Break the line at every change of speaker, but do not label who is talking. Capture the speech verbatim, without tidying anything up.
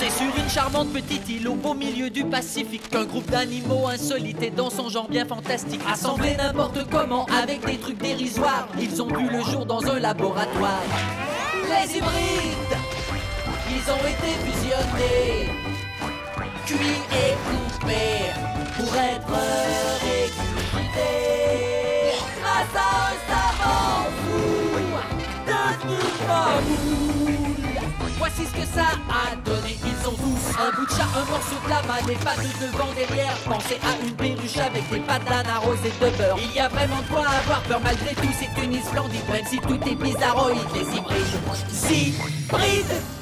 C'est sur une charmante petite île au beau milieu du Pacifique qu'un groupe d'animaux insolites et dans son genre bien fantastique, assemblés n'importe comment avec des trucs dérisoires, ils ont vu le jour dans un laboratoire. Les hybrides, ils ont été fusionnés, cuits et coupés pour être régurgités grâce à un savant fou devenu mamoule. Voici ce que ça a donné. Ils ont tous un bout de chat, un morceau de lama, des pattes devant, derrière. Pensez à une perruche avec des patates arrosées de beurre. Il y a vraiment de quoi avoir peur. Malgré tout, c'est une île splendide, même si tout est bizarroïde. Les hybrides, hybrides